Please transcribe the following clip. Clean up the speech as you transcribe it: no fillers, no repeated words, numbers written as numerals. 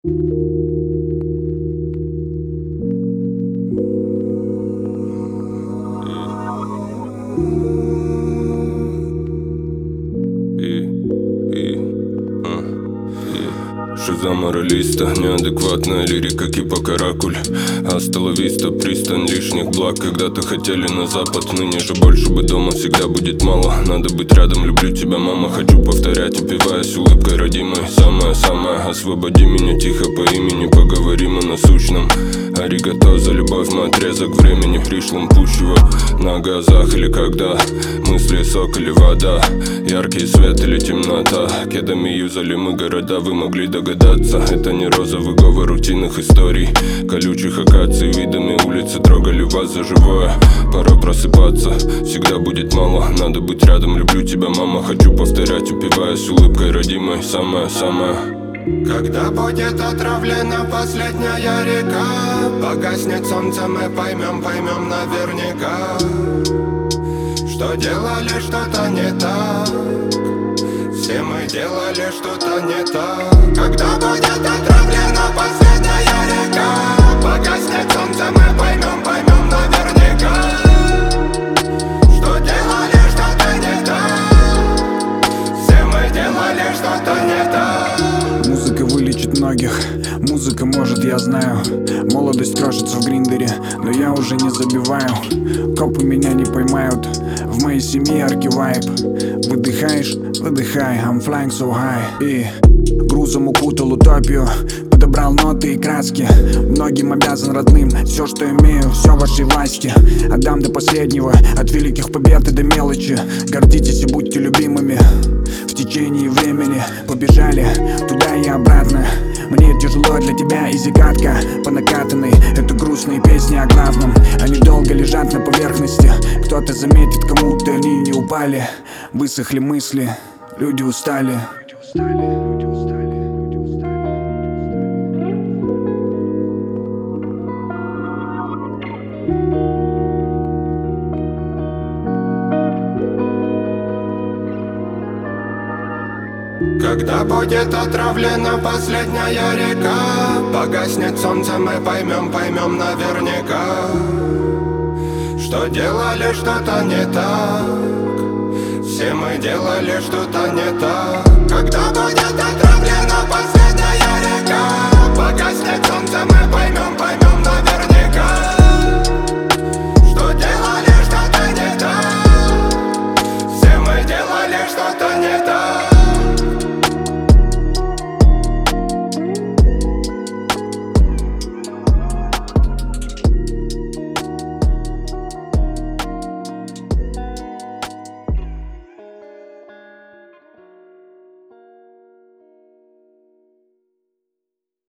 Шиза моралиста, неадекватная лирика кипа каракуль. Асталовиста, пристань лишних благ. Когда-то хотели на запад, ныне же больше бы дома всегда будет мало. Надо быть рядом, люблю тебя, мама. Хочу повторять, упиваясь улыбкой родимой. Самое-самое, освободи меня тихо по имени. Поговорим о насущном. Аригато за любовь, мой отрезок времени. Пришлым пущего на газах или когда мысли сок или вода, яркий свет или темнота. Кедами юзали мы города, вы могли догадаться. Это не розовый говор рутинных историй, колючих акаций, видами улицы трогали вас за живое. Пора просыпаться, всегда будет мало. Надо быть рядом, люблю тебя, мама. Хочу повторять, упиваясь улыбкой родимой. Самое-самое. Когда будет отравлена последняя река, погаснет солнце, мы поймем наверняка, что делали что-то не так. Все мы делали что-то не так. Когда будет отравлена последняя река, погаснет солнце, мы поймем наверняка, что делали что-то не так. Все мы делали что-то не так. Музыка вылечит многих, музыка может, я знаю. Молодость крошится в гриндере, но я уже не забиваю. Копы меня не поймают, в моей семье яркий вайб. Выдыхаешь, выдыхай, I'm flying so high. И грузом укутал утопию, подобрал ноты и краски. Многим обязан родным, все, что имею, все в вашей власти. Отдам до последнего, от великих побед и до мелочи. Гордитесь и будьте любимыми. В течение времени побежали туда и обратно. Мне тяжело, для тебя изи-катка по накатанной. Это грустные песни о главном, они долго лежат на поверхности. Кто-то заметит, кому-то они не упали. Высохли мысли, люди устали. Когда будет отравлена последняя река, погаснет солнце, мы поймем наверняка, что делали что-то не так. Все мы делали что-то не так. Когда будет отравлена последняя река,